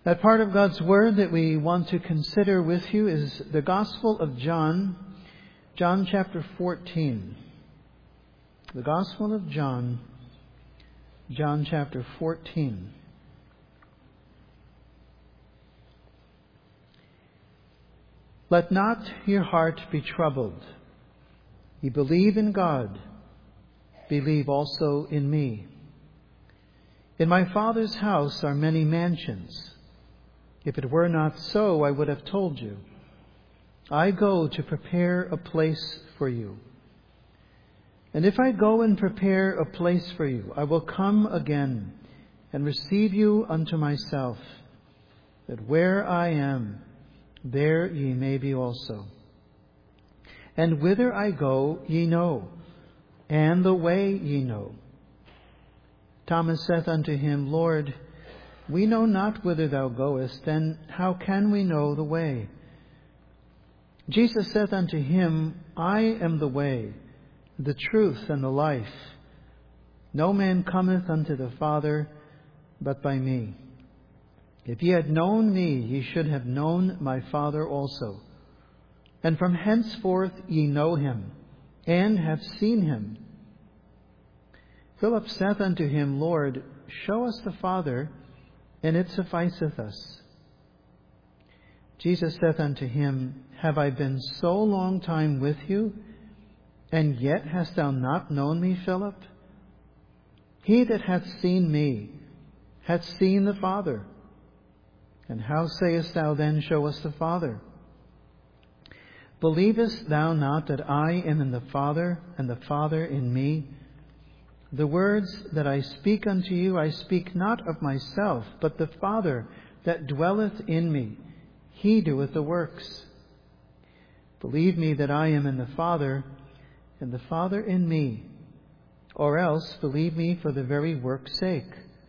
That part of God's Word that we want to consider with you is the Gospel of John, John chapter 14. The Gospel of John, John chapter 14. Let not your heart be troubled. Ye believe in God, believe also in me. In my Father's house are many mansions. If it were not so, I would have told you. I go to prepare a place for you. And if I go and prepare a place for you, I will come again and receive you unto myself, that where I am, there ye may be also. And whither I go ye know, and the way ye know. Thomas saith unto him, Lord, we know not whither thou goest, then how can we know the way? Jesus saith unto him, I am the way, the truth, and the life. No man cometh unto the Father but by me. If ye had known me, ye should have known my Father also. And from henceforth ye know him, and have seen him. Philip saith unto him, Lord, show us the Father, and it sufficeth us. Jesus saith unto him, Have I been so long time with you, and yet hast thou not known me, Philip? He that hath seen me hath seen the Father. And how sayest thou then, Show us the Father? Believest thou not that I am in the Father, and the Father in me? The words that I speak unto you, I speak not of myself, but the Father that dwelleth in me, he doeth the works. Believe me that I am in the Father, and the Father in me, or else believe me for the very work's sake.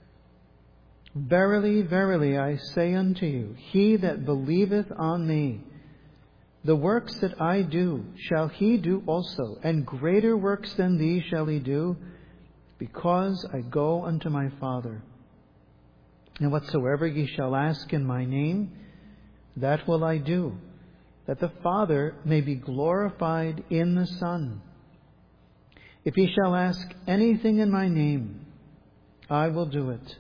Verily, verily, I say unto you, he that believeth on me, the works that I do shall he do also, and greater works than these shall he do, because I go unto my Father. And whatsoever ye shall ask in my name, that will I do, that the Father may be glorified in the Son. If ye shall ask anything in my name, I will do it.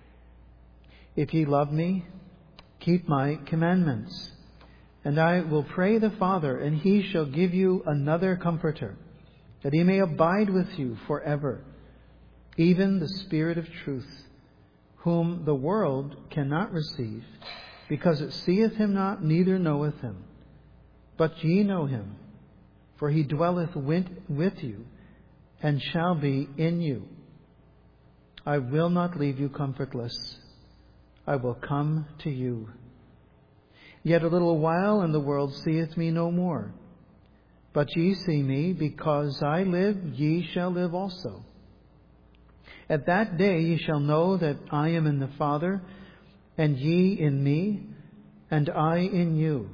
If ye love me, keep my commandments. And I will pray the Father, and he shall give you another Comforter, that he may abide with you forever, even the Spirit of truth, whom the world cannot receive, because it seeth him not, neither knoweth him. But ye know him, for he dwelleth with you, and shall be in you. I will not leave you comfortless. I will come to you. Yet a little while, and the world seeth me no more. But ye see me, because I live, ye shall live also. At that day ye shall know that I am in the Father, and ye in me, and I in you.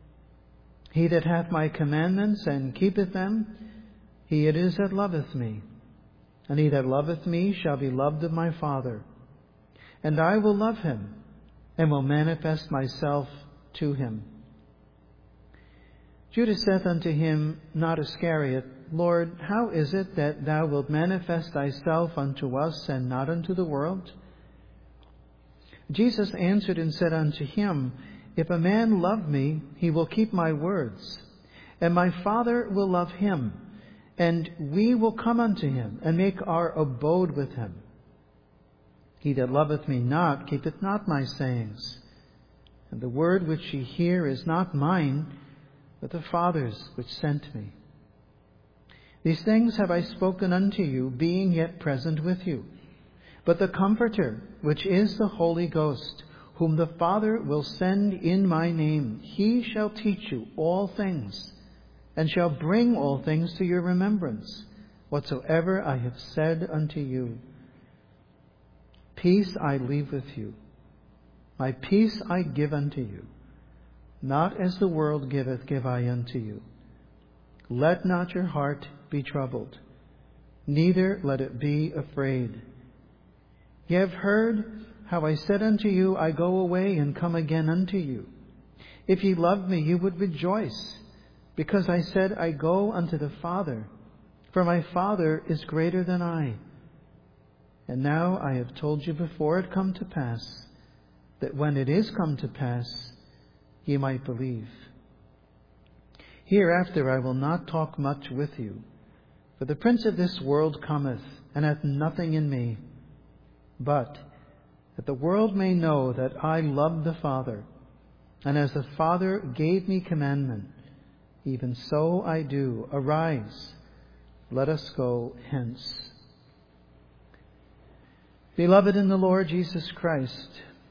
He that hath my commandments and keepeth them, he it is that loveth me. And he that loveth me shall be loved of my Father. And I will love him, and will manifest myself to him. Judas saith unto him, not Iscariot, Lord, how is it that thou wilt manifest thyself unto us, and not unto the world? Jesus answered and said unto him, If a man love me, he will keep my words, and my Father will love him, and we will come unto him, and make our abode with him. He that loveth me not keepeth not my sayings, and the word which ye hear is not mine, but the Father's which sent me. These things have I spoken unto you, being yet present with you. But the Comforter, which is the Holy Ghost, whom the Father will send in my name, he shall teach you all things, and shall bring all things to your remembrance, whatsoever I have said unto you. Peace I leave with you. My peace I give unto you. Not as the world giveth, give I unto you. Let not your heart be troubled, neither let it be afraid. Ye have heard how I said unto you, I go away and come again unto you. If ye loved me, you would rejoice, because I said, I go unto the Father, for my Father is greater than I. And now I have told you before it come to pass, that when it is come to pass, ye might believe. Hereafter I will not talk much with you, for the prince of this world cometh, and hath nothing in me. But that the world may know that I love the Father, and as the Father gave me commandment, even so I do. Arise, let us go hence. Beloved in the Lord Jesus Christ,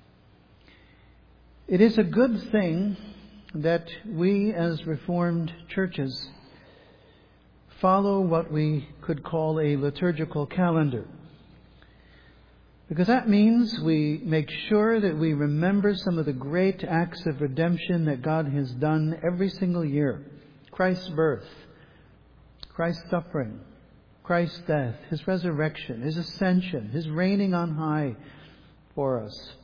it is a good thing that we as Reformed churches follow what we could call a liturgical calendar. Because that means we make sure that we remember some of the great acts of redemption that God has done every single year. Christ's birth, Christ's suffering, Christ's death, His resurrection, His ascension, His reigning on high for us.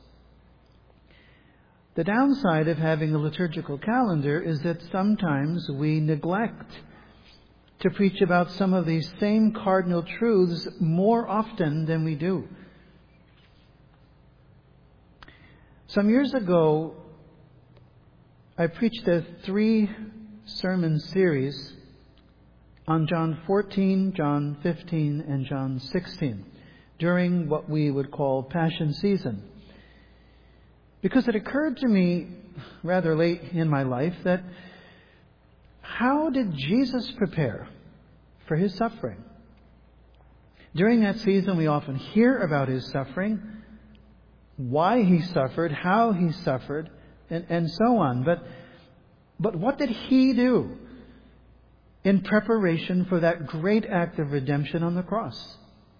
The downside of having a liturgical calendar is that sometimes we neglect to preach about some of these same cardinal truths more often than we do. Some years ago, I preached a 3-sermon series on John 14, John 15, and John 16 during what we would call Passion Season. Because it occurred to me rather late in my life that how did Jesus prepare for His suffering? During that season, we often hear about His suffering, why He suffered, how He suffered, and so on. But what did He do in preparation for that great act of redemption on the cross?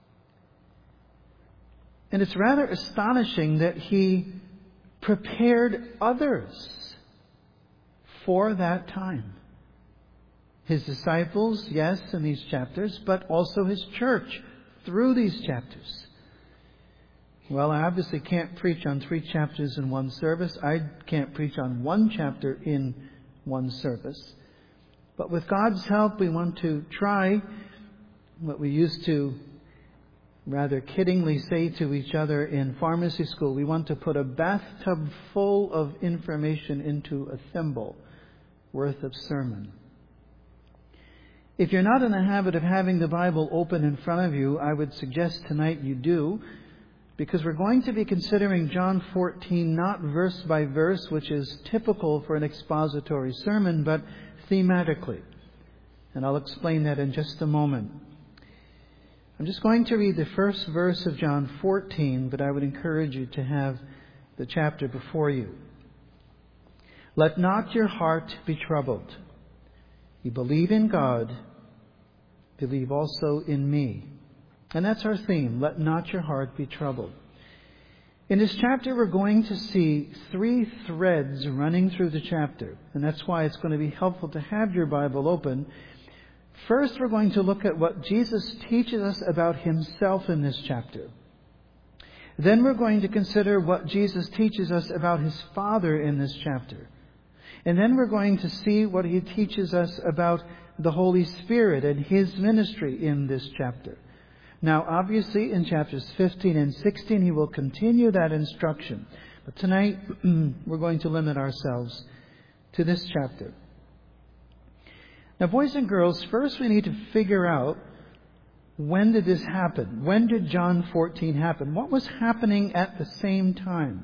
And it's rather astonishing that He prepared others for that time. His disciples, yes, in these chapters, but also His church through these chapters. Well, I obviously can't preach on 3 chapters in one service. I can't preach on 1 chapter in one service. But with God's help, we want to try what we used to rather kiddingly say to each other in pharmacy school. We want to put a bathtub full of information into a thimble worth of sermon. If you're not in the habit of having the Bible open in front of you, I would suggest tonight you do, because we're going to be considering John 14 not verse by verse, which is typical for an expository sermon, but thematically. And I'll explain that in just a moment. I'm just going to read the first verse of John 14, but I would encourage you to have the chapter before you. Let not your heart be troubled. You believe in God, believe also in me. And that's our theme. Let not your heart be troubled. In this chapter, we're going to see 3 threads running through the chapter. And that's why it's going to be helpful to have your Bible open. First, we're going to look at what Jesus teaches us about Himself in this chapter. Then we're going to consider what Jesus teaches us about His Father in this chapter. And then we're going to see what He teaches us about the Holy Spirit and His ministry in this chapter. Now, obviously, in chapters 15 and 16, He will continue that instruction. But tonight, we're going to limit ourselves to this chapter. Now, boys and girls, first we need to figure out, when did this happen? When did John 14 happen? What was happening at the same time?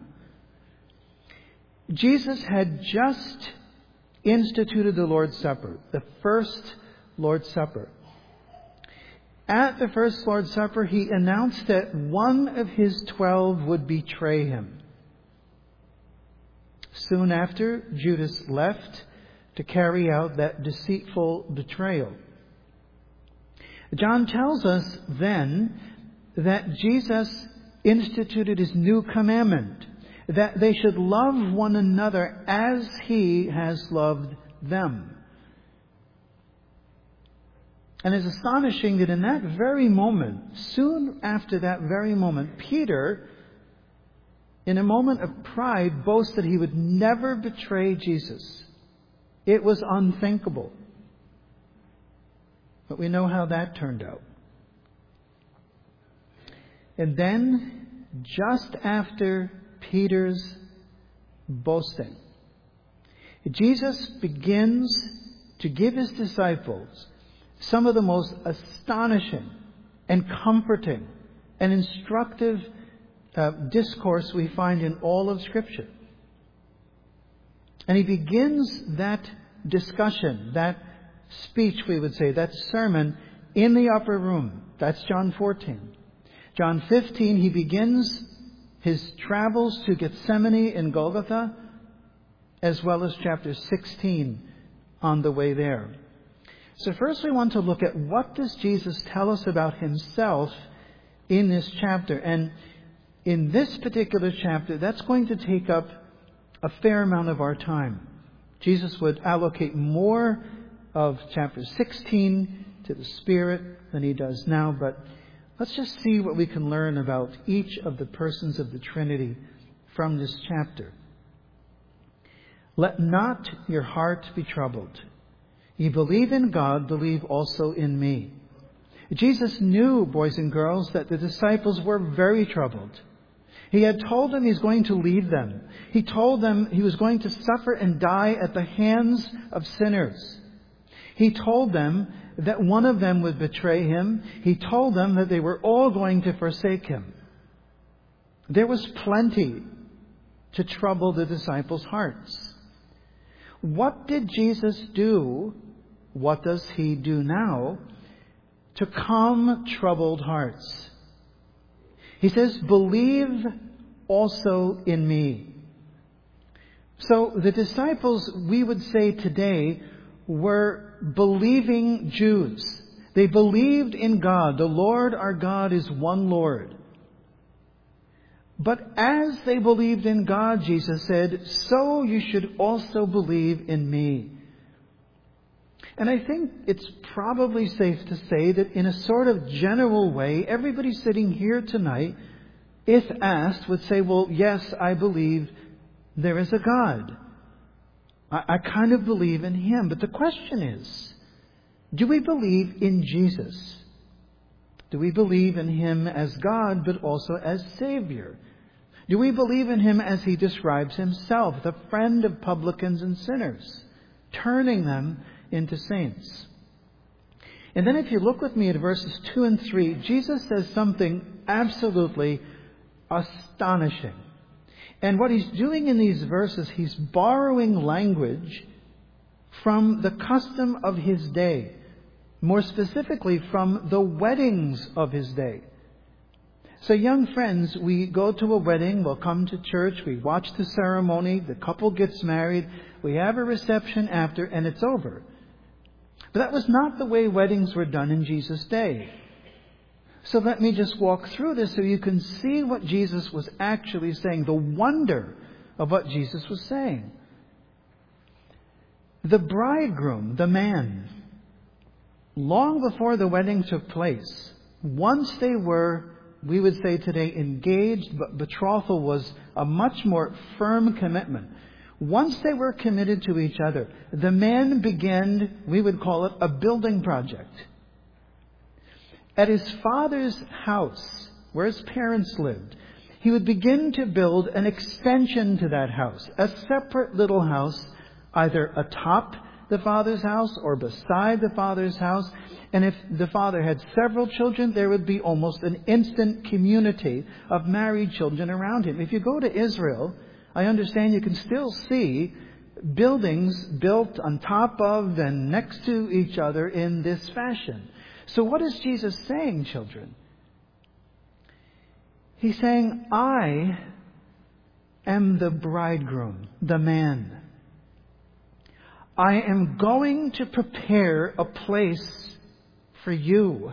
Jesus had just instituted the Lord's Supper, the first Lord's Supper. At the first Lord's Supper, He announced that one of His 12 would betray Him. Soon after, Judas left to carry out that deceitful betrayal. John tells us then that Jesus instituted His new commandment, that they should love one another as He has loved them. And it's astonishing that in that very moment, soon after that very moment, Peter in a moment of pride, boasted he would never betray Jesus. It was unthinkable. But we know how that turned out. And then, just after Peter's boasting, Jesus begins to give his disciples some of the most astonishing and comforting and instructive discourse we find in all of Scripture. And he begins that discussion, that speech, we would say, that sermon, in the upper room. That's John 14. John 15, he begins his travels to Gethsemane in Golgotha, as well as chapter 16 on the way there. So first we want to look at what does Jesus tell us about himself in this chapter. And in this particular chapter, that's going to take up a fair amount of our time. Jesus would allocate more of chapter 16 to the Spirit than he does now, but let's just see what we can learn about each of the persons of the Trinity from this chapter. Let not your heart be troubled. Ye believe in God, believe also in me. Jesus knew, boys and girls, that the disciples were very troubled. He had told them he's going to leave them. He told them he was going to suffer and die at the hands of sinners. He told them that one of them would betray him. He told them that they were all going to forsake him. There was plenty to trouble the disciples' hearts. What did Jesus do? What does he do now to calm troubled hearts? He says, believe also in me. So the disciples, we would say today, were believing Jews. They believed in God. The Lord our God is one Lord. But as they believed in God, Jesus said, so you should also believe in me. And I think it's probably safe to say that in a sort of general way, everybody sitting here tonight, if asked, would say, well, yes, I believe there is a God. I kind of believe in him. But the question is, do we believe in Jesus? Do we believe in him as God, but also as Savior? Do we believe in him as he describes himself, the friend of publicans and sinners, turning them into saints? And then if you look with me at verses 2 and 3, Jesus says something absolutely astonishing. And what he's doing in these verses, he's borrowing language from the custom of his day. More specifically, from the weddings of his day. So young friends, we go to a wedding, we'll come to church, we watch the ceremony, the couple gets married, we have a reception after, and it's over. But that was not the way weddings were done in Jesus' day. So let me just walk through this so you can see what Jesus was actually saying, the wonder of what Jesus was saying. The bridegroom, the man, long before the wedding took place, once they were, we would say today, engaged, but betrothal was a much more firm commitment. Once they were committed to each other, the man began, we would call it, a building project. At his father's house, where his parents lived, he would begin to build an extension to that house, a separate little house, either atop the father's house or beside the father's house. And if the father had several children, there would be almost an instant community of married children around him. If you go to Israel, I understand you can still see buildings built on top of and next to each other in this fashion. So what is Jesus saying, children? He's saying, I am the bridegroom, the man. I am going to prepare a place for you.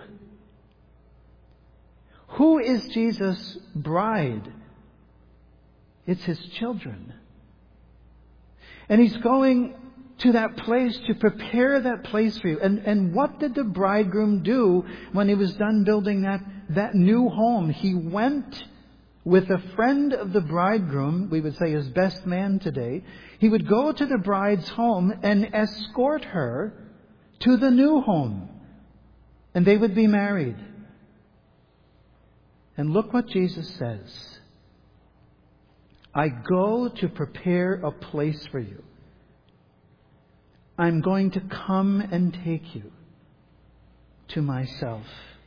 Who is Jesus' bride? It's his children. And he's going to that place to prepare that place for you. And what did the bridegroom do when he was done building that new home? He went with a friend of the bridegroom, we would say his best man today. He would go to the bride's home and escort her to the new home. And they would be married. And look what Jesus says. I go to prepare a place for you. I'm going to come and take you to myself.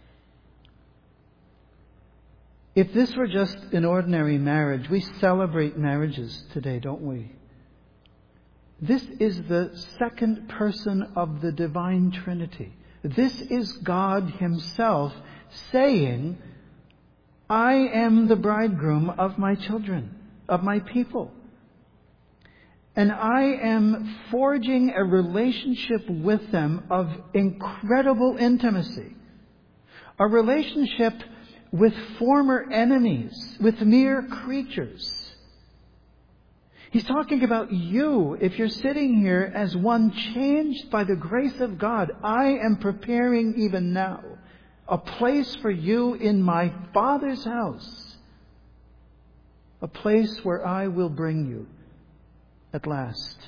If this were just an ordinary marriage, we celebrate marriages today, don't we? This is the second person of the divine Trinity. This is God Himself saying, I am the bridegroom of my children, of my people. And I am forging a relationship with them of incredible intimacy. A relationship with former enemies, with mere creatures. He's talking about you. If you're sitting here as one changed by the grace of God, I am preparing even now a place for you in my Father's house. A place where I will bring you at last.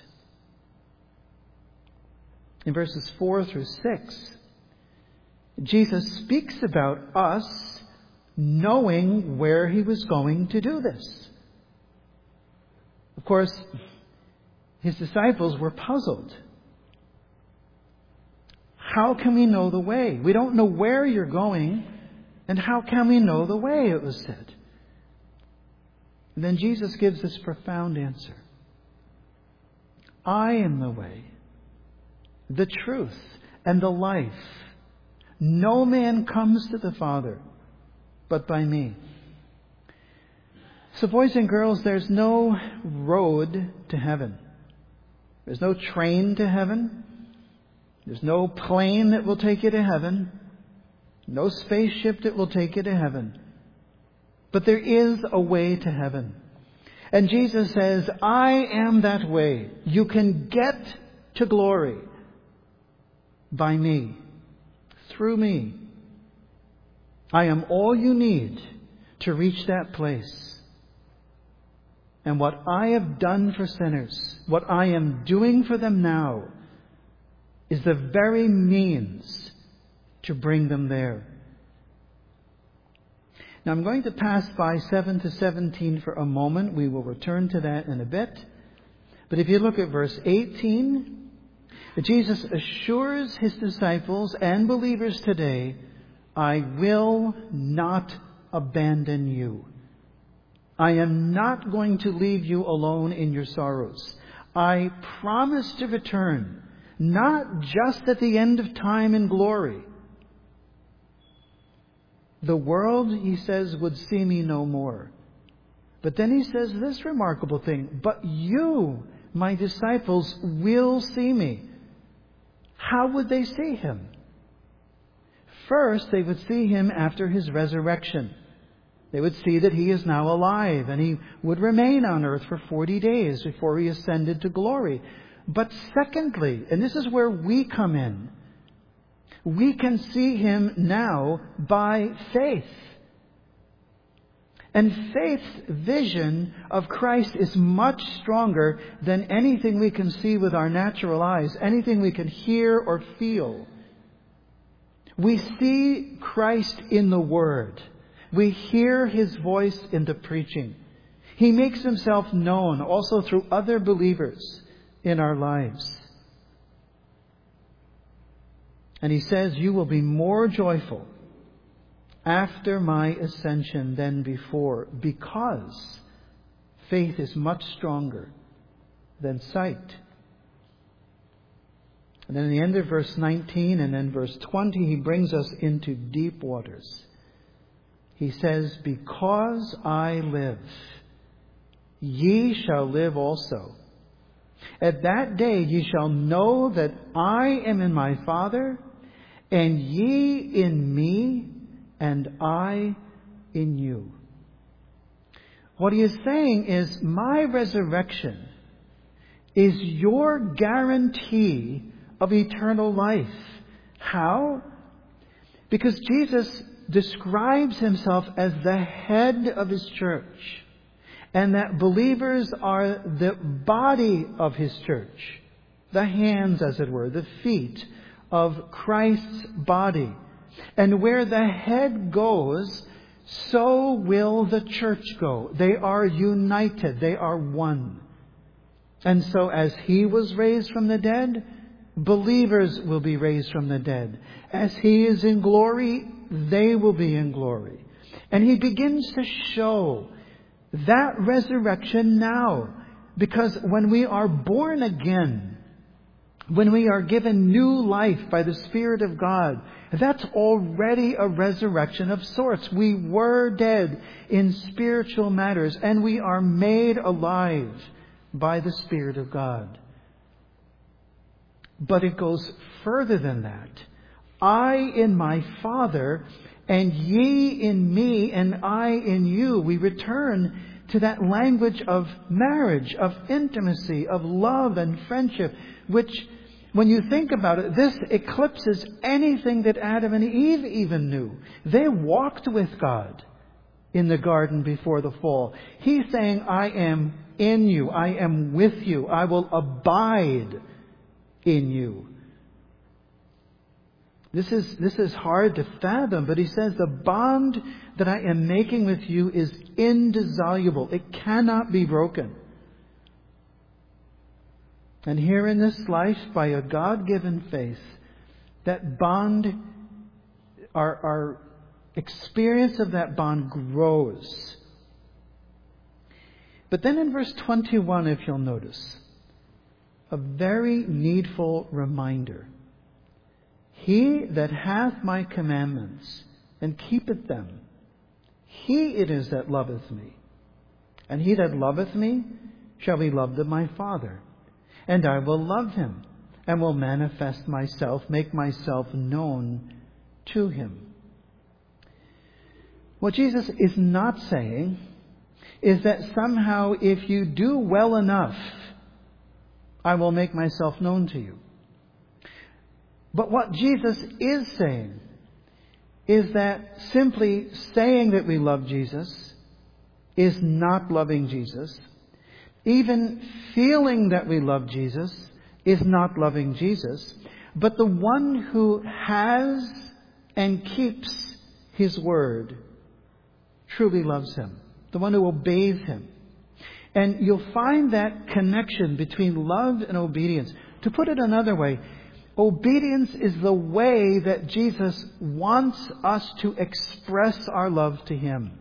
In verses 4 through 6, Jesus speaks about us knowing where He was going to do this. Of course, His disciples were puzzled. How can we know the way? We don't know where you're going, and how can we know the way, it was said. And then Jesus gives this profound answer. I am the way, the truth, and the life. No man comes to the Father but by me. So boys and girls, there's no road to heaven. There's no train to heaven. There's no plane that will take you to heaven. No spaceship that will take you to heaven. But there is a way to heaven. And Jesus says, I am that way. You can get to glory by me, through me. I am all you need to reach that place. And what I have done for sinners, what I am doing for them now, is the very means to bring them there. Now I'm going to pass by 7 to 17 for a moment. We will return to that in a bit. But if you look at verse 18, Jesus assures His disciples and believers today, I will not abandon you. I am not going to leave you alone in your sorrows. I promise to return, not just at the end of time in glory. The world, He says, would see me no more. But then He says this remarkable thing, but you, my disciples, will see me. How would they see Him? First, they would see Him after His resurrection. They would see that He is now alive and He would remain on earth for 40 days before He ascended to glory. But secondly, and this is where we come in, we can see Him now by faith. And faith's vision of Christ is much stronger than anything we can see with our natural eyes, anything we can hear or feel. We see Christ in the Word. We hear His voice in the preaching. He makes Himself known also through other believers in our lives. And He says, you will be more joyful after my ascension than before, because faith is much stronger than sight. And then in the end of verse 19 and then verse 20, He brings us into deep waters. He says, because I live, ye shall live also. At that day ye shall know that I am in my Father, and ye in me, and I in you. What He is saying is, my resurrection is your guarantee of eternal life. How? Because Jesus describes himself as the head of his church, and that believers are the body of his church, the hands, as it were, the feet of Christ's body. And where the head goes, so will the church go. They are united. They are one. And so as he was raised from the dead, believers will be raised from the dead. As he is in glory, they will be in glory. And he begins to show that resurrection now. Because when we are born again, when we are given new life by the Spirit of God, that's already a resurrection of sorts. We were dead in spiritual matters, and we are made alive by the Spirit of God. But it goes further than that. I in my Father, and ye in me, and I in you. We return to that language of marriage, of intimacy, of love and friendship, which, when you think about it, this eclipses anything that Adam and Eve even knew. They walked with God in the garden before the fall. He's saying, I am in you. I am with you. I will abide in you. This is hard to fathom, but he says the bond that I am making with you is indissoluble. It cannot be broken. And here in this life, by a God-given faith, that bond, our experience of that bond grows. But then in verse 21, if you'll notice, a very needful reminder. He that hath my commandments and keepeth them, he it is that loveth me. And he that loveth me shall be loved of my Father. And I will love him, and will manifest myself, make myself known to him. What Jesus is not saying is that somehow if you do well enough, I will make myself known to you. But what Jesus is saying is that simply saying that we love Jesus is not loving Jesus. Even feeling that we love Jesus is not loving Jesus. But the one who has and keeps his word truly loves him. The one who obeys him. And you'll find that connection between love and obedience. To put it another way, obedience is the way that Jesus wants us to express our love to him.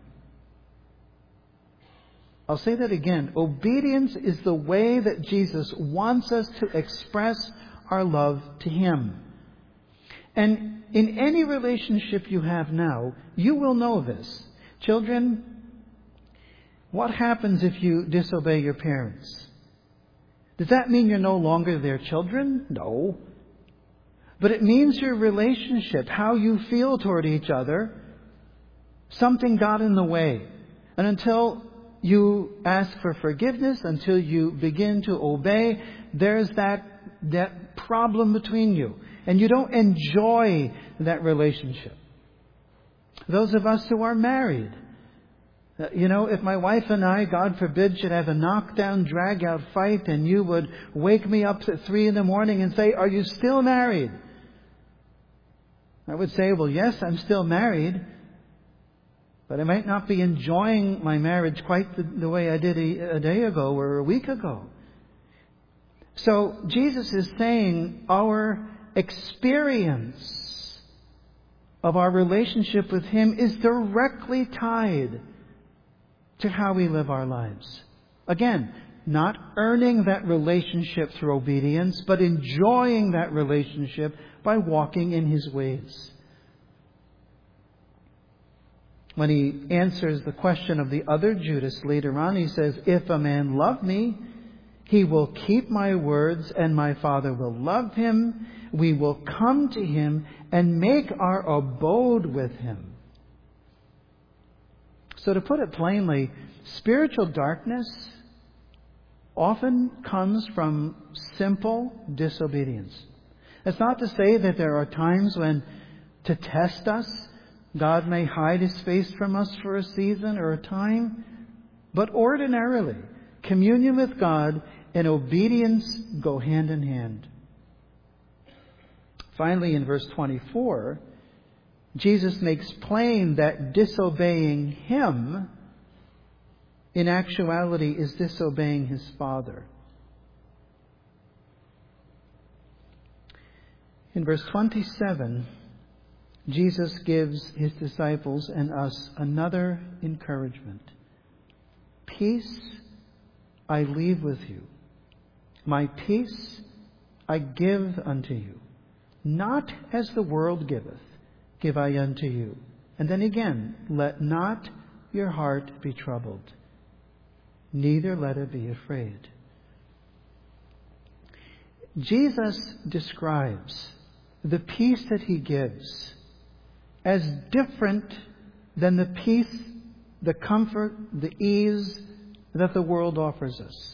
I'll say that again. Obedience is the way that Jesus wants us to express our love to him. And in any relationship you have now, you will know this. Children, what happens if you disobey your parents? Does that mean you're no longer their children? No. But it means your relationship, how you feel toward each other, something got in the way. And until you ask for forgiveness, until you begin to obey, there's that problem between you. And you don't enjoy that relationship. Those of us who are married, if my wife and I, God forbid, should have a knockdown, drag-out fight, and you would wake me up at 3 a.m. and say, "Are you still married?" I would say, "Well, yes, I'm still married. But I might not be enjoying my marriage quite the way I did a day ago or a week ago." So Jesus is saying our experience of our relationship with him is directly tied to how we live our lives. Again, not earning that relationship through obedience, but enjoying that relationship by walking in his ways. When he answers the question of the other Judas later on, he says, "If a man love me, he will keep my words, and my Father will love him. We will come to him and make our abode with him." So to put it plainly, spiritual darkness often comes from simple disobedience. It's not to say that there are times when, to test us, God may hide His face from us for a season or a time, but ordinarily, communion with God and obedience go hand in hand. Finally, in verse 24, Jesus makes plain that disobeying Him, in actuality, is disobeying His Father. In verse 27, Jesus gives His disciples and us another encouragement. Peace I leave with you. My peace I give unto you. Not as the world giveth, give I unto you. And then again, let not your heart be troubled, neither let it be afraid. Jesus describes the peace that He gives as different than the peace, the comfort, the ease that the world offers us.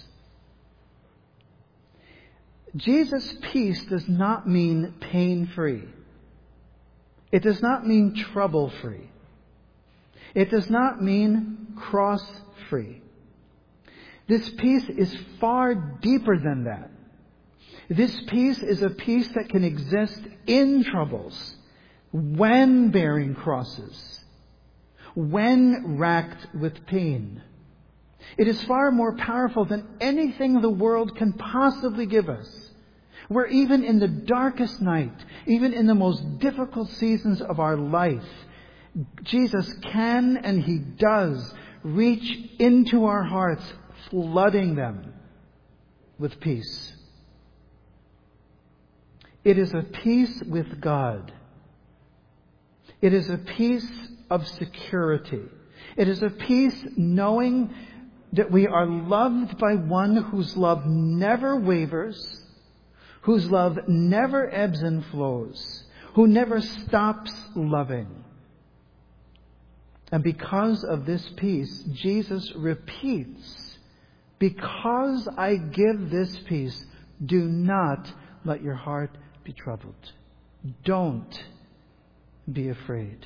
Jesus' peace does not mean pain-free. It does not mean trouble-free. It does not mean cross-free. This peace is far deeper than that. This peace is a peace that can exist in troubles, when bearing crosses, when racked with pain. It is far more powerful than anything the world can possibly give us. Where even in the darkest night, even in the most difficult seasons of our life, Jesus can and He does reach into our hearts, flooding them with peace. It is a peace with God. It is a peace of security. It is a peace knowing that we are loved by one whose love never wavers, whose love never ebbs and flows, who never stops loving. And because of this peace, Jesus repeats, because I give this peace, do not let your heart be troubled. Don't be afraid.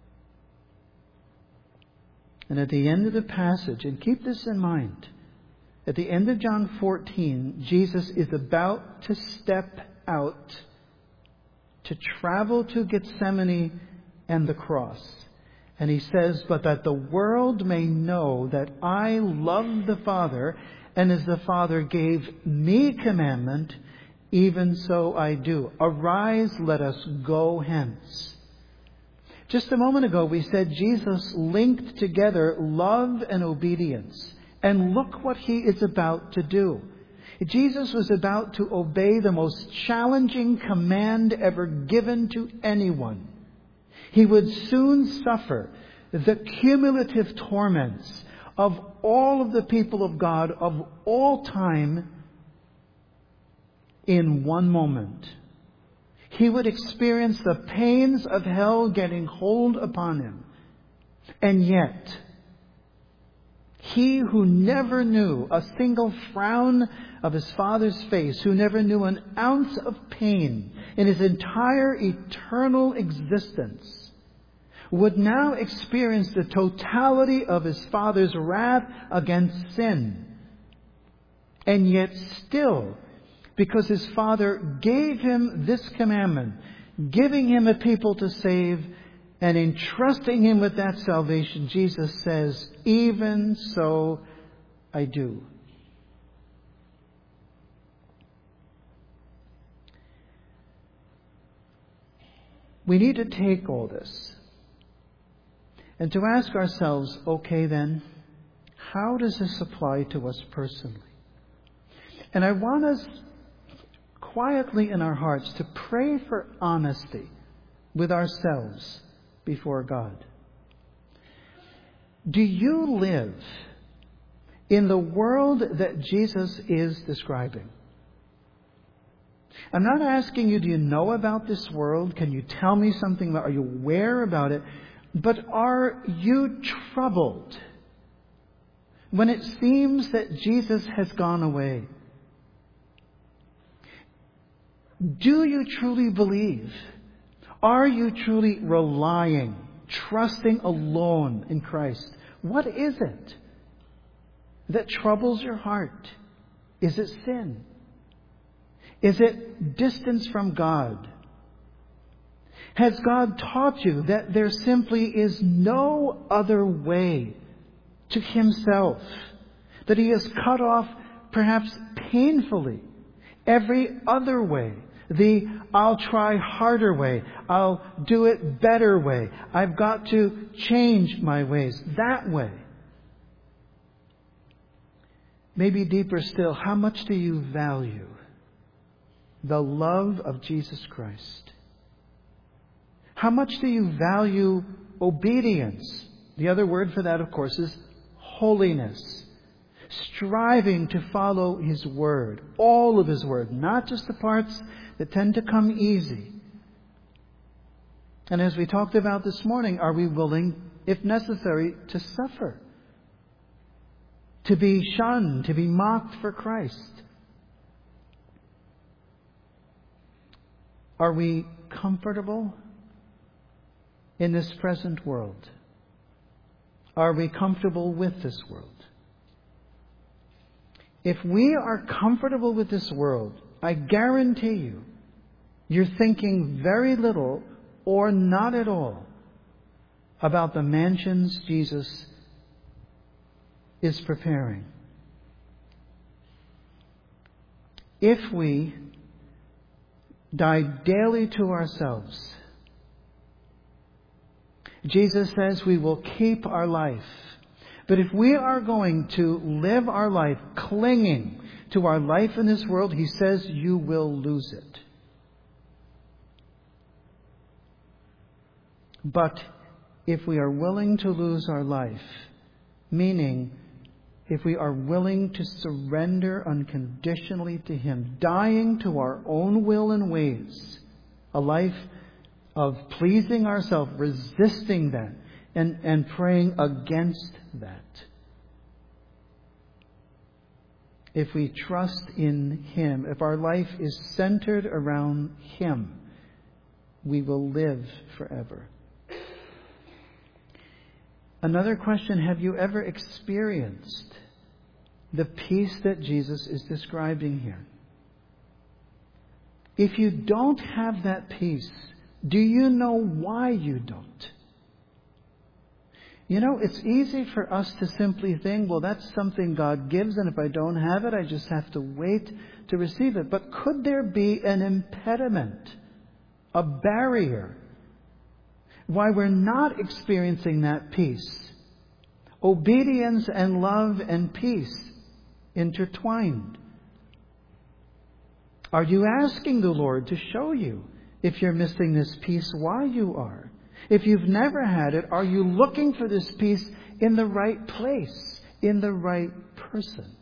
And at the end of the passage, and keep this in mind, at the end of John 14, Jesus is about to step out to travel to Gethsemane and the cross. And He says, but that the world may know that I love the Father, and as the Father gave me commandment, even so I do. Arise, let us go hence. Just a moment ago, we said Jesus linked together love and obedience. And look what He is about to do. Jesus was about to obey the most challenging command ever given to anyone. He would soon suffer the cumulative torments of all of the people of God of all time in one moment. He would experience the pains of hell getting hold upon Him. And yet, He who never knew a single frown of His Father's face, who never knew an ounce of pain in His entire eternal existence, would now experience the totality of His Father's wrath against sin. And yet still, because His Father gave Him this commandment, giving Him a people to save, and entrusting Him with that salvation, Jesus says, even so I do. We need to take all this and to ask ourselves, okay then, how does this apply to us personally? And I want us quietly in our hearts to pray for honesty with ourselves before God. Do you live in the world that Jesus is describing? I'm not asking you, do you know about this world? Can you tell me something about, are you aware about it? But are you troubled when it seems that Jesus has gone away? Do you truly believe? Are you truly relying, trusting alone in Christ. What is it that troubles your heart? Is it sin? Is it distance from God? Has God taught you that there simply is no other way to Himself? That He has cut off, perhaps painfully, every other way? The I'll try harder way. I'll do it better way. I've got to change my ways. That way. Maybe deeper still, how much do you value the love of Jesus Christ? How much do you value obedience? The other word for that, of course, is holiness. Striving to follow His Word, all of His Word, not just the parts that tend to come easy. And as we talked about this morning, are we willing, if necessary, to suffer? To be shunned, to be mocked for Christ? Are we comfortable in this present world? Are we comfortable with this world? If we are comfortable with this world, I guarantee you, you're thinking very little or not at all about the mansions Jesus is preparing. If we die daily to ourselves, Jesus says we will keep our life. But if we are going to live our life clinging to our life in this world, He says you will lose it. But if we are willing to lose our life, meaning if we are willing to surrender unconditionally to Him, dying to our own will and ways, a life of pleasing ourselves, resisting that, and praying against that. If we trust in Him, if our life is centered around Him, we will live forever. Another question, have you ever experienced the peace that Jesus is describing here? If you don't have that peace, do you know why you don't? You know, it's easy for us to simply think, well, that's something God gives, and if I don't have it, I just have to wait to receive it. But could there be an impediment, a barrier, why we're not experiencing that peace? Obedience and love and peace intertwined. Are you asking the Lord to show you, if you're missing this peace, why you are? If you've never had it, are you looking for this peace in the right place, in the right person?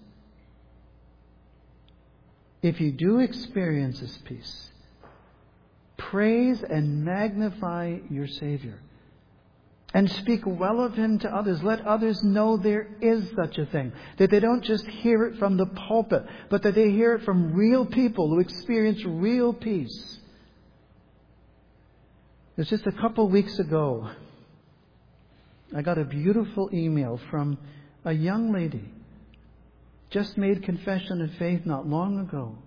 If you do experience this peace, praise and magnify your Savior. And speak well of Him to others. Let others know there is such a thing. That they don't just hear it from the pulpit, but that they hear it from real people who experience real peace. It was just a couple weeks ago, I got a beautiful email from a young lady, just made confession of faith not long ago,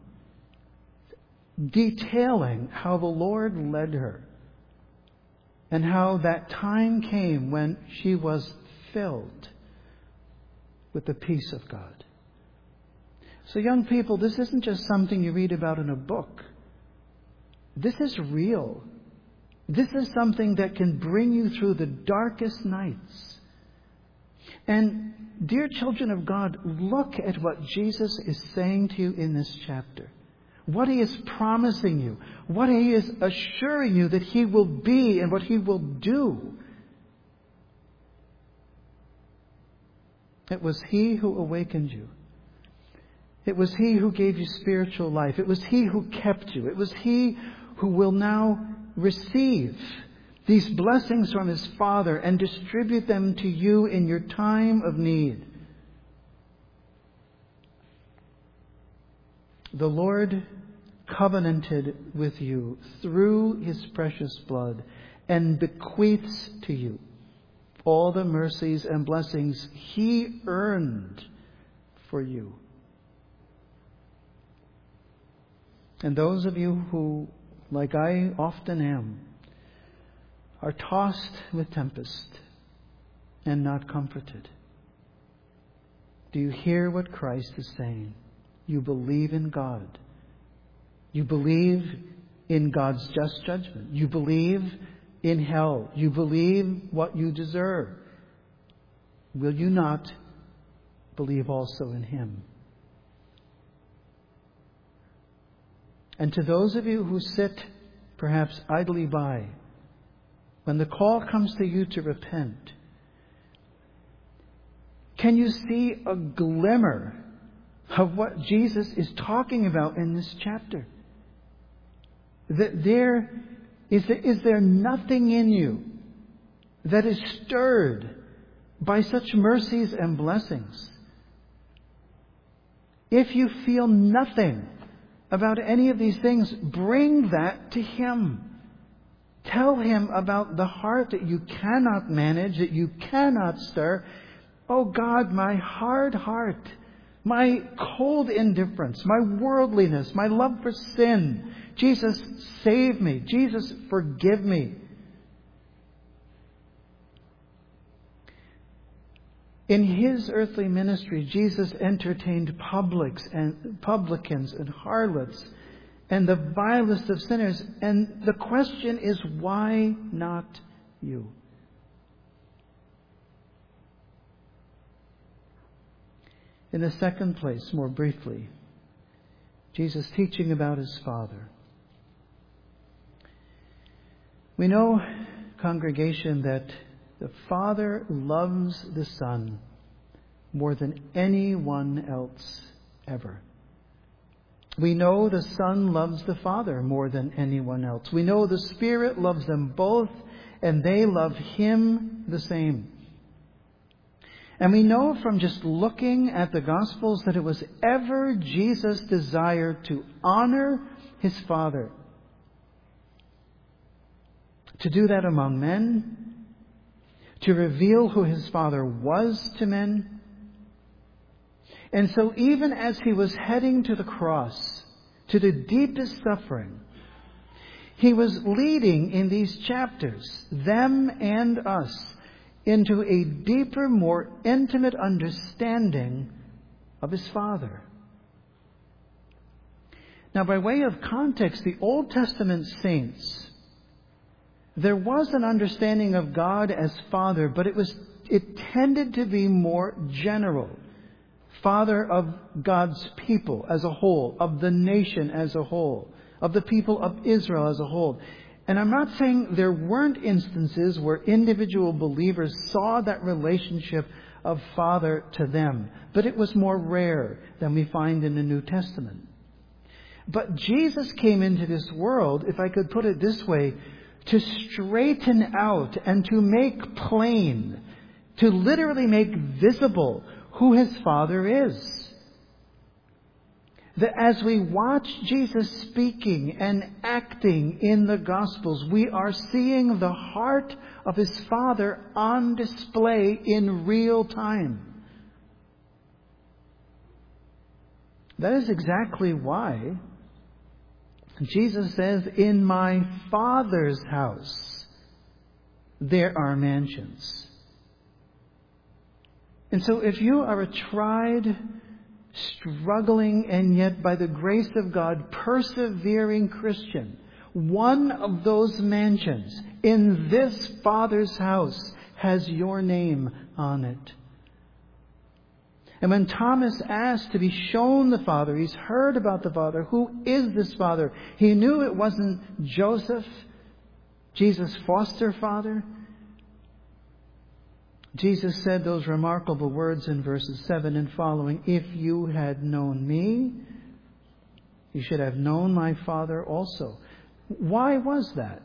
detailing how the Lord led her and how that time came when she was filled with the peace of God. So young people, this isn't just something you read about in a book. This is real. This is something that can bring you through the darkest nights. And dear children of God, look at what Jesus is saying to you in this chapter. What He is promising you. What He is assuring you that He will be and what He will do. It was He who awakened you. It was He who gave you spiritual life. It was He who kept you. It was He who will now receive these blessings from His Father and distribute them to you in your time of need. The Lord covenanted with you through His precious blood and bequeaths to you all the mercies and blessings He earned for you. And those of you who, like I often am, are tossed with tempest and not comforted, do you hear what Christ is saying? You believe in God. You believe in God's just judgment. You believe in hell. You believe what you deserve. Will you not believe also in Him? And to those of you who sit perhaps idly by, when the call comes to you to repent, can you see a glimmer of what Jesus is talking about in this chapter? That is there nothing in you that is stirred by such mercies and blessings? If you feel nothing about any of these things, bring that to Him. Tell Him about the heart that you cannot manage, that you cannot stir. Oh God, my hard heart, my cold indifference, my worldliness, my love for sin. Jesus, save me. Jesus, forgive me. In His earthly ministry, Jesus entertained publicans and harlots and the vilest of sinners. And the question is, why not you? In the second place, more briefly, Jesus teaching about His Father. We know, congregation, that the Father loves the Son more than anyone else ever. We know the Son loves the Father more than anyone else. We know the Spirit loves them both, and they love Him the same. And we know from just looking at the Gospels that it was ever Jesus' desire to honor His Father. To do that among men, to reveal who His Father was to men. And so even as He was heading to the cross, to the deepest suffering, He was leading in these chapters, them and us, into a deeper, more intimate understanding of His Father. Now, by way of context, the Old Testament saints, there was an understanding of God as Father, but it tended to be more general. Father of God's people as a whole, of the nation as a whole, of the people of Israel as a whole. And I'm not saying there weren't instances where individual believers saw that relationship of Father to them, but it was more rare than we find in the New Testament. But Jesus came into this world, if I could put it this way, to straighten out and to make plain, to literally make visible who His Father is. That as we watch Jesus speaking and acting in the Gospels, we are seeing the heart of His Father on display in real time. That is exactly why Jesus says, "In my Father's house there are mansions." And so if you are a tried, struggling, and yet by the grace of God, persevering Christian, one of those mansions in this Father's house has your name on it. And when Thomas asked to be shown the Father, he's heard about the Father. Who is this Father? He knew it wasn't Joseph, Jesus' foster father. Jesus said those remarkable words in verses 7 and following, "If you had known me, you should have known my Father also." Why was that?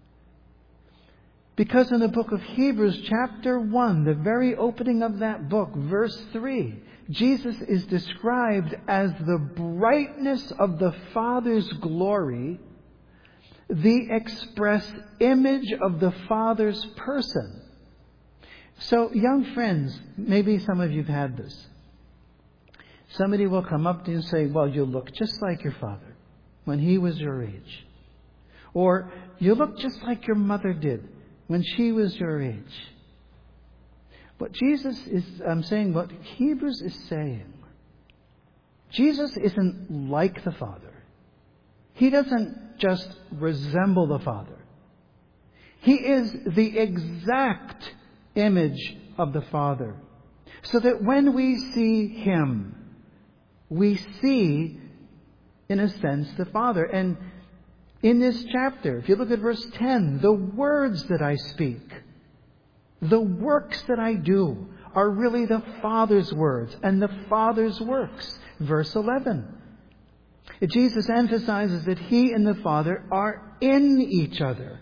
Because in the book of Hebrews, chapter 1, the very opening of that book, verse 3, Jesus is described as the brightness of the Father's glory the express image of the Father's person. So, young friends, maybe some of you have had this. Somebody will come up to you and say, well, you look just like your father when he was your age. Or, you look just like your mother did when she was your age. What what Hebrews is saying, Jesus isn't like the Father. He doesn't just resemble the Father. He is the exact image of the Father. So that when we see Him, we see, in a sense, the Father. And in this chapter, if you look at verse 10, the words that I speak, the works that I do, are really the Father's words and the Father's works. Verse 11. Jesus emphasizes that He and the Father are in each other.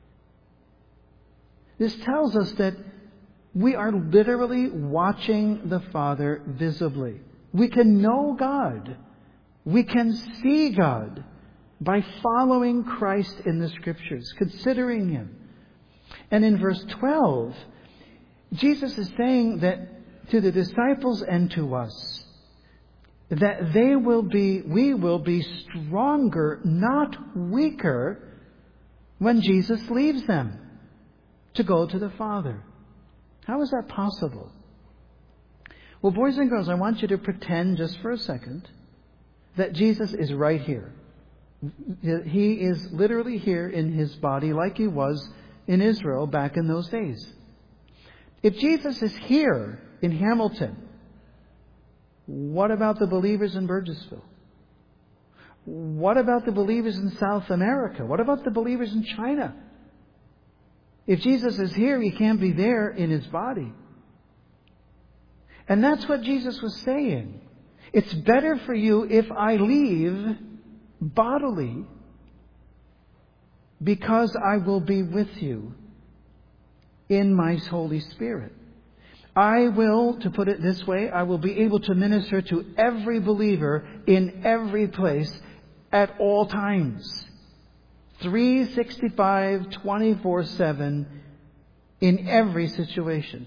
This tells us that we are literally watching the Father visibly. We can know God. We can see God by following Christ in the Scriptures, considering Him. And in verse 12, Jesus is saying that to the disciples and to us, that we will be stronger, not weaker, when Jesus leaves them to go to the Father. How is that possible? Well, boys and girls, I want you to pretend just for a second that Jesus is right here. He is literally here in His body like He was in Israel back in those days. If Jesus is here in Hamilton, what about the believers in Burgessville? What about the believers in South America? What about the believers in China? If Jesus is here, He can't be there in His body. And that's what Jesus was saying. It's better for you if I leave bodily, because I will be with you in my Holy Spirit. I will, to put it this way, I will be able to minister to every believer in every place at all times. 365, 24/7, in every situation.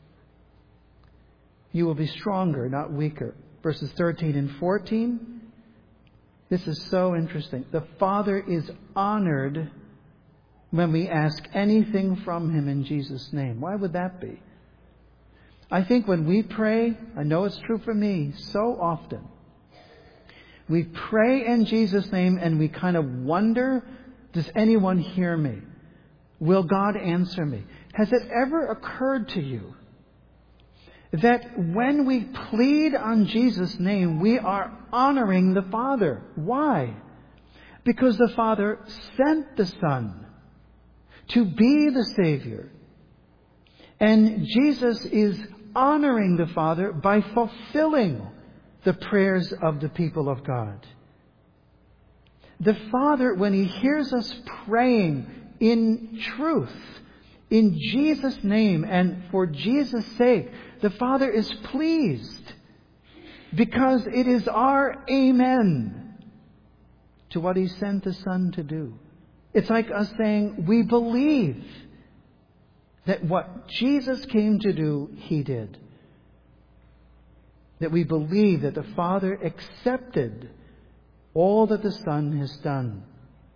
You will be stronger, not weaker. Verses 13 and 14. This is so interesting. The Father is honored when we ask anything from Him in Jesus' name. Why would that be? I think when we pray, I know it's true for me so often, we pray in Jesus' name and we kind of wonder, does anyone hear me? Will God answer me? Has it ever occurred to you that when we plead on Jesus' name, we are honoring the Father? Why? Because the Father sent the Son to be the Savior. And Jesus is honoring the Father by fulfilling the prayers of the people of God. The Father, when He hears us praying in truth, in Jesus' name and for Jesus' sake, the Father is pleased because it is our amen to what He sent the Son to do. It's like us saying, we believe that what Jesus came to do, He did. That we believe that the Father accepted all that the Son has done.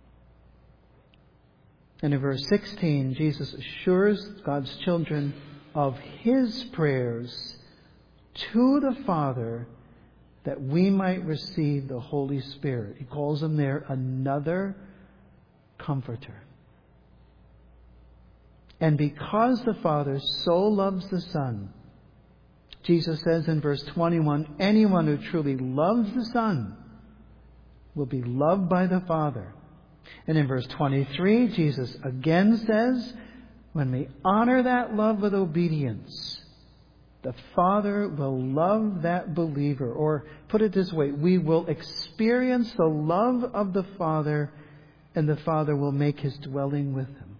And in verse 16, Jesus assures God's children of His prayers to the Father that we might receive the Holy Spirit. He calls Him there another Comforter. And because the Father so loves the Son, Jesus says in verse 21, anyone who truly loves the Son will be loved by the Father. And in verse 23, Jesus again says, when we honor that love with obedience, the Father will love that believer. Or put it this way, we will experience the love of the Father, and the Father will make His dwelling with Him.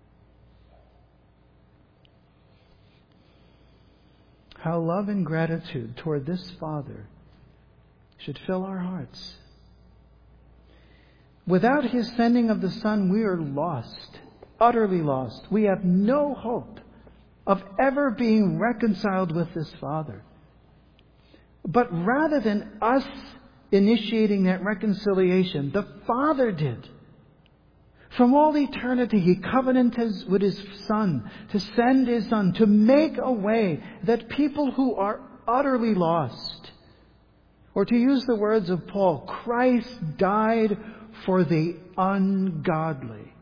How love and gratitude toward this Father should fill our hearts. Without His sending of the Son, we are lost, utterly lost. We have no hope of ever being reconciled with this Father. But rather than us initiating that reconciliation, the Father did. From all eternity, He covenanted with His Son to send His Son to make a way that people who are utterly lost, or to use the words of Paul, Christ died for the ungodly.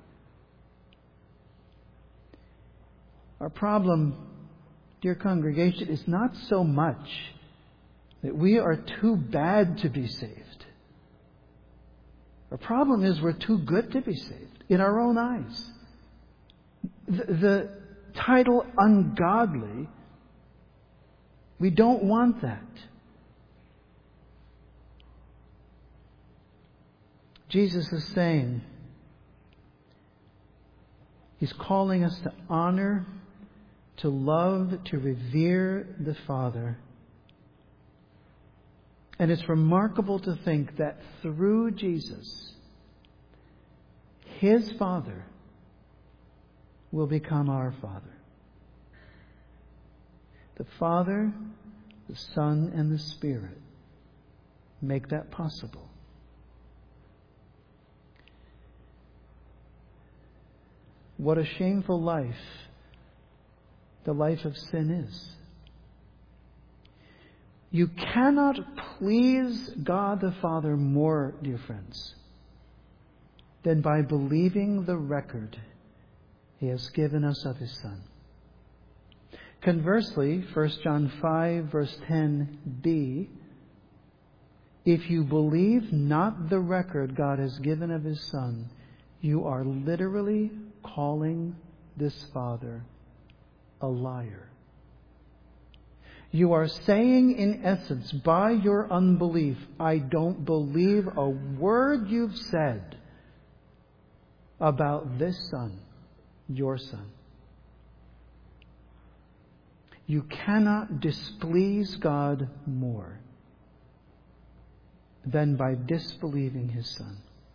Our problem, dear congregation, is not so much that we are too bad to be saved. Our problem is we're too good to be saved in our own eyes. The title ungodly, we don't want that. Jesus is saying, He's calling us to honor, to love, to revere the Father. And it's remarkable to think that through Jesus, His Father will become our Father. The Father, the Son, and the Spirit make that possible. What a shameful life the life of sin is. You cannot please God the Father more, dear friends, than by believing the record He has given us of His Son. Conversely, 1 John 5, verse 10b, if you believe not the record God has given of His Son, you are literally calling this Father a liar. You are saying, in essence, by your unbelief, I don't believe a word you've said about this Son, your Son. You cannot displease God more than by disbelieving His Son.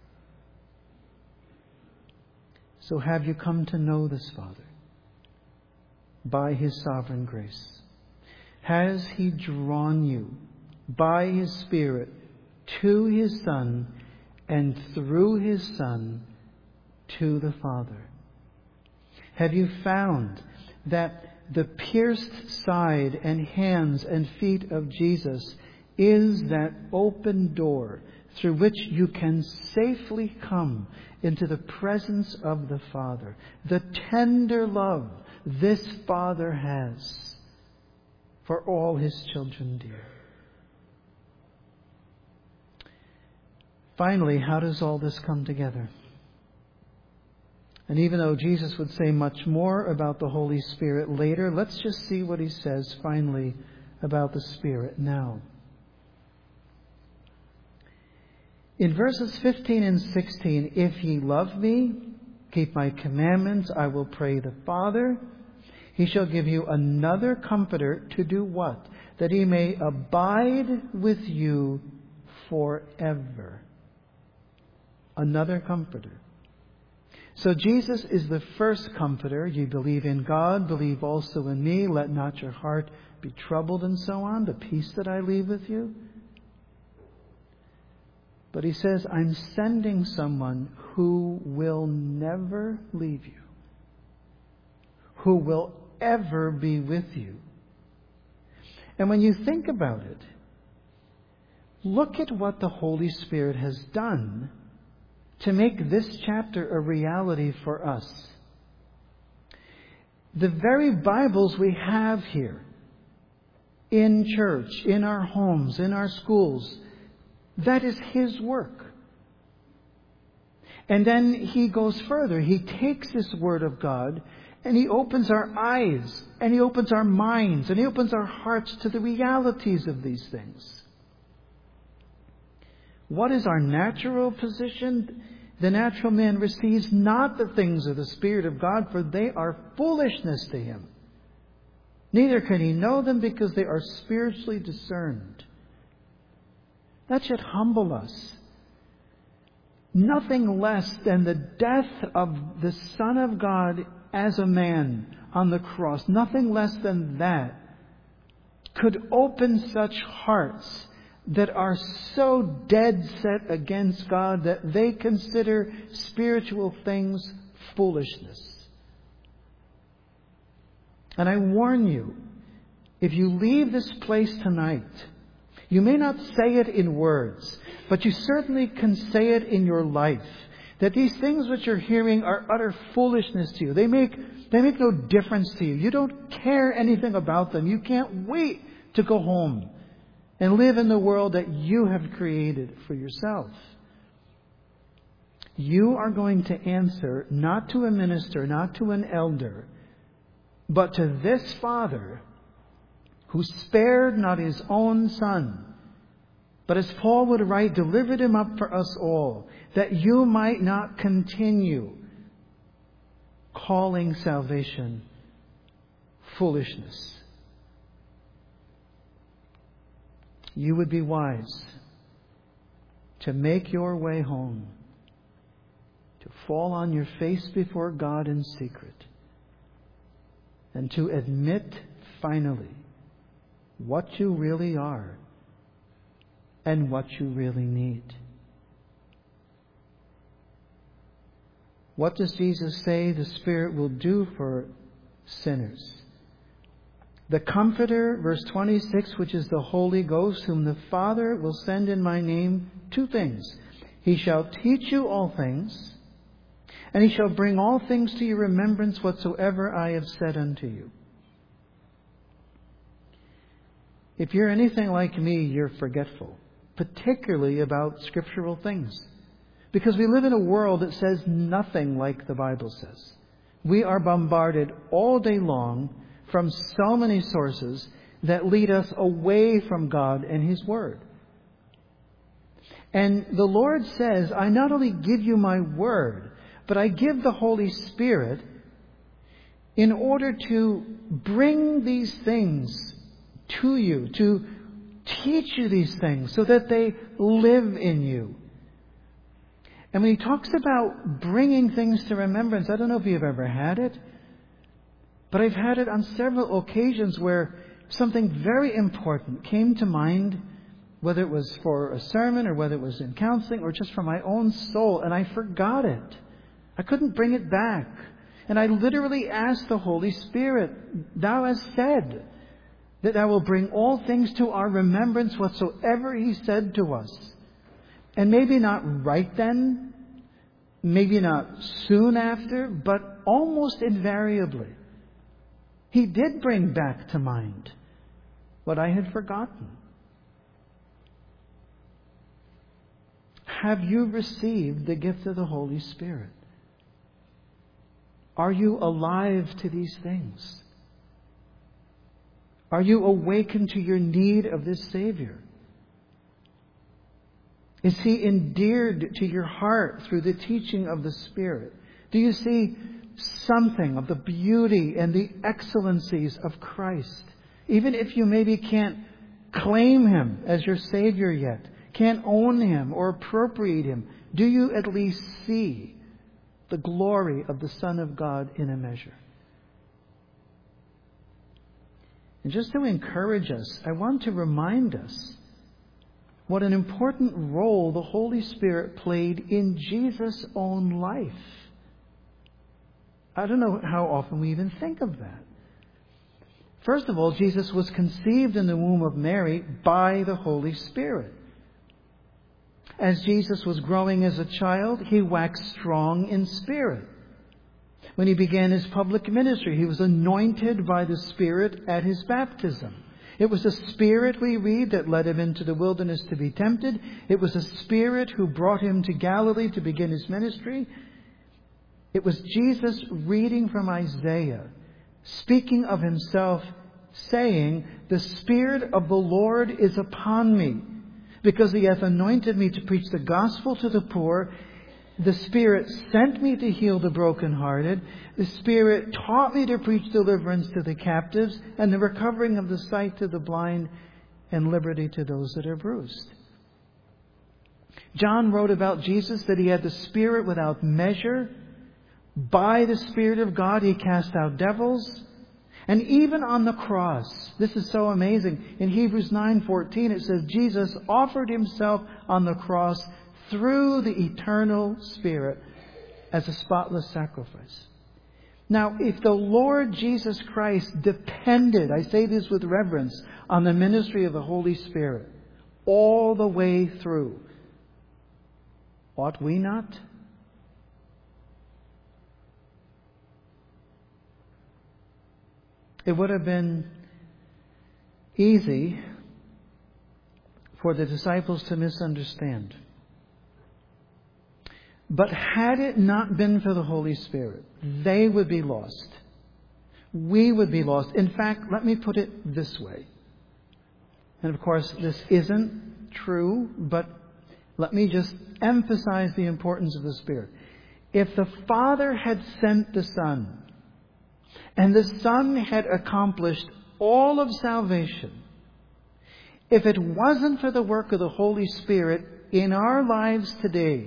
So have you come to know this Father by His sovereign grace? Has He drawn you by His Spirit to His Son and through His Son to the Father? Have you found that the pierced side and hands and feet of Jesus is that open door through which you can safely come into the presence of the Father? The tender love this Father has for all His children dear. Finally, how does all this come together? And even though Jesus would say much more about the Holy Spirit later, let's just see what He says finally about the Spirit now. In verses 15 and 16, if ye love me, keep my commandments, I will pray the Father. He shall give you another comforter to do what? That He may abide with you forever. Another comforter. So Jesus is the first comforter. You believe in God, believe also in me. Let not your heart be troubled, and so on. The peace that I leave with you. But He says, I'm sending someone who will never leave you, who will ever be with you. And when you think about it, look at what the Holy Spirit has done to make this chapter a reality for us. The very Bibles we have here, in church, in our homes, in our schools, that is His work. And then He goes further. He takes this Word of God and He opens our eyes and He opens our minds and He opens our hearts to the realities of these things. What is our natural position? The natural man receives not the things of the Spirit of God, for they are foolishness to him. Neither can he know them, because they are spiritually discerned. That should humble us. nothing less than the death of the Son of God as a man on the cross, nothing less than that, could open such hearts that are so dead set against God that they consider spiritual things foolishness. And I warn you, if you leave this place tonight, you may not say it in words, but you certainly can say it in your life, that these things which you're hearing are utter foolishness to you. They make no difference to you. You don't care anything about them. You can't wait to go home and live in the world that you have created for yourself. You are going to answer not to a minister, not to an elder, but to this Father who spared not His own Son, but as Paul would write, delivered Him up for us all, that you might not continue calling salvation foolishness. You would be wise to make your way home, to fall on your face before God in secret, and to admit finally what you really are and what you really need. What does Jesus say the Spirit will do for sinners? The Comforter, verse 26, which is the Holy Ghost, whom the Father will send in my name, 2 things. He shall teach you all things, and He shall bring all things to your remembrance whatsoever I have said unto you. If you're anything like me, you're forgetful, particularly about scriptural things. Because we live in a world that says nothing like the Bible says. We are bombarded all day long from so many sources that lead us away from God and His Word. And the Lord says, I not only give you my Word, but I give the Holy Spirit in order to bring these things to you, to teach you these things so that they live in you. And when He talks about bringing things to remembrance, I don't know if you've ever had it, but I've had it on several occasions where something very important came to mind, whether it was for a sermon or whether it was in counseling or just for my own soul, and I forgot it. I couldn't bring it back. And I literally asked the Holy Spirit, Thou hast said that Thou will bring all things to our remembrance whatsoever He said to us. And maybe not right then, maybe not soon after, but almost invariably, He did bring back to mind what I had forgotten. Have you received the gift of the Holy Spirit? Are you alive to these things? Are you awakened to your need of this Savior? Is He endeared to your heart through the teaching of the Spirit? Do you see something of the beauty and the excellencies of Christ? Even if you maybe can't claim Him as your Savior yet, can't own Him or appropriate Him, do you at least see the glory of the Son of God in a measure? And just to encourage us, I want to remind us what an important role the Holy Spirit played in Jesus' own life. I don't know how often we even think of that. First of all, Jesus was conceived in the womb of Mary by the Holy Spirit. As Jesus was growing as a child, He waxed strong in spirit. When He began His public ministry, He was anointed by the Spirit at His baptism. It was the Spirit, we read, that led Him into the wilderness to be tempted. It was the Spirit who brought Him to Galilee to begin His ministry. It was Jesus reading from Isaiah, speaking of Himself, saying, The Spirit of the Lord is upon me, because He hath anointed me to preach the gospel to the poor. The Spirit sent me to heal the brokenhearted. The Spirit taught me to preach deliverance to the captives and the recovering of the sight to the blind and liberty to those that are bruised. John wrote about Jesus that he had the Spirit without measure. By the Spirit of God he cast out devils. And even on the cross, this is so amazing. In Hebrews 9:14 it says Jesus offered himself on the cross through the eternal Spirit as a spotless sacrifice. Now, if the Lord Jesus Christ depended, I say this with reverence, on the ministry of the Holy Spirit all the way through, ought we not? It would have been easy for the disciples to misunderstand. But had it not been for the Holy Spirit, they would be lost. We would be lost. In fact, let me put it this way. And of course, this isn't true, but let me just emphasize the importance of the Spirit. If the Father had sent the Son, and the Son had accomplished all of salvation, if it wasn't for the work of the Holy Spirit in our lives today,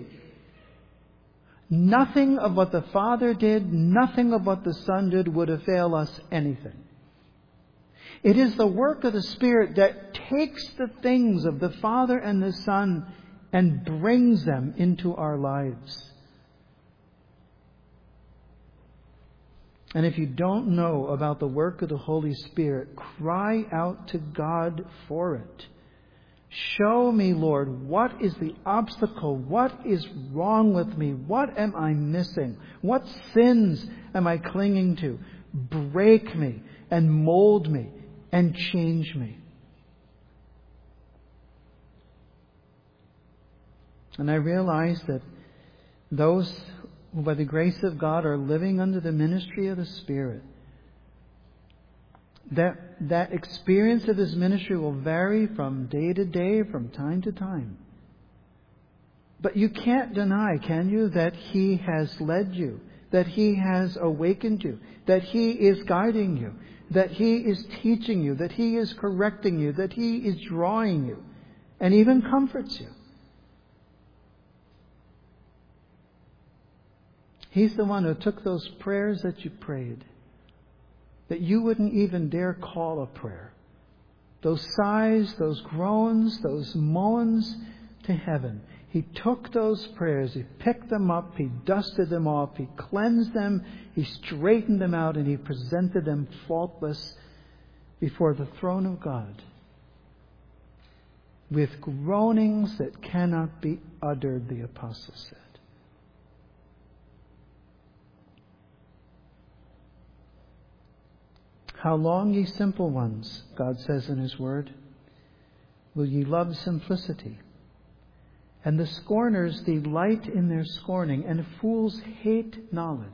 nothing of what the Father did, nothing of what the Son did would avail us anything. It is the work of the Spirit that takes the things of the Father and the Son and brings them into our lives. And if you don't know about the work of the Holy Spirit, cry out to God for it. Show me, Lord, what is the obstacle? What is wrong with me? What am I missing? What sins am I clinging to? Break me and mold me and change me. And I realize that those who by the grace of God are living under the ministry of the Spirit, that experience of His ministry will vary from day to day, from time to time. But you can't deny, can you, that He has led you, that He has awakened you, that He is guiding you, that He is teaching you, that He is correcting you, that He is drawing you, and even comforts you. He's the one who took those prayers that you prayed, that you wouldn't even dare call a prayer. Those sighs, those groans, those moans to heaven. He took those prayers, He picked them up, He dusted them off, He cleansed them, He straightened them out, and He presented them faultless before the throne of God, with groanings that cannot be uttered, the apostle said. How long, ye simple ones, God says in His Word, will ye love simplicity? And the scorners delight in their scorning, and fools hate knowledge.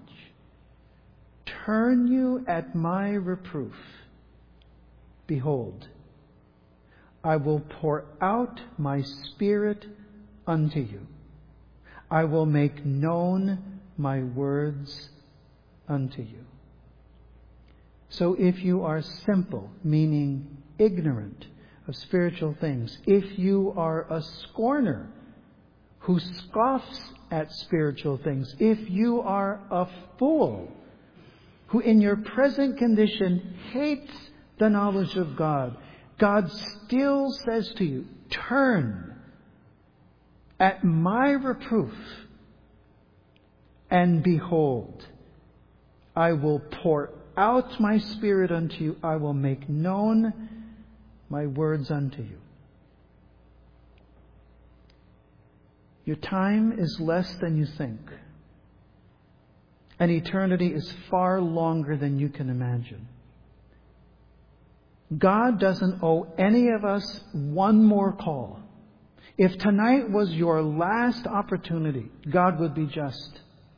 Turn you at my reproof. Behold, I will pour out my Spirit unto you. I will make known my words unto you. So if you are simple, meaning ignorant of spiritual things, if you are a scorner who scoffs at spiritual things, if you are a fool who in your present condition hates the knowledge of God, God still says to you, turn at my reproof, and behold, I will pour out my Spirit unto you. I will make known my words unto you. Your time is less than you think. And eternity is far longer than you can imagine. God doesn't owe any of us one more call. If tonight was your last opportunity, God would be just.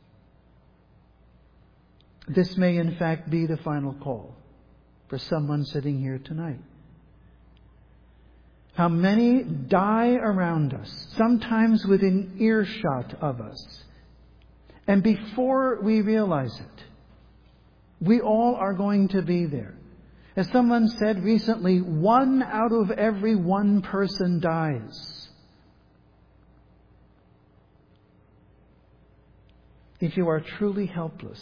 This may in fact be the final call for someone sitting here tonight. How many die around us, sometimes within earshot of us. And before we realize it, we all are going to be there. As someone said recently, 1 out of every 1 person dies. If you are truly helpless,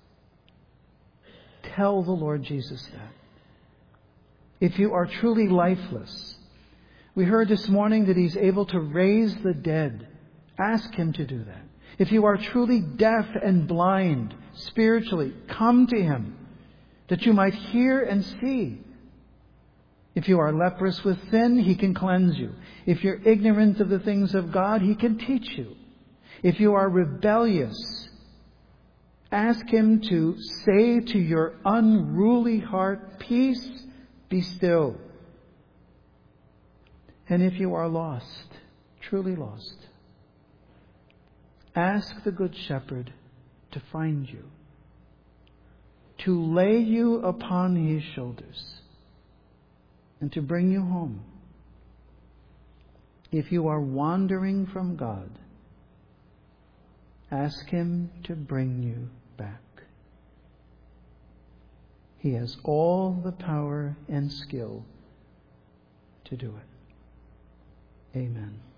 tell the Lord Jesus that. If you are truly lifeless, we heard this morning that He's able to raise the dead. Ask Him to do that. If you are truly deaf and blind spiritually, come to Him that you might hear and see. If you are leprous with sin, He can cleanse you. If you're ignorant of the things of God, He can teach you. If you are rebellious, ask Him to say to your unruly heart, peace, be still. And if you are lost, truly lost, ask the Good Shepherd to find you, to lay you upon His shoulders, and to bring you home. If you are wandering from God, ask Him to bring you back. He has all the power and skill to do it. Amen.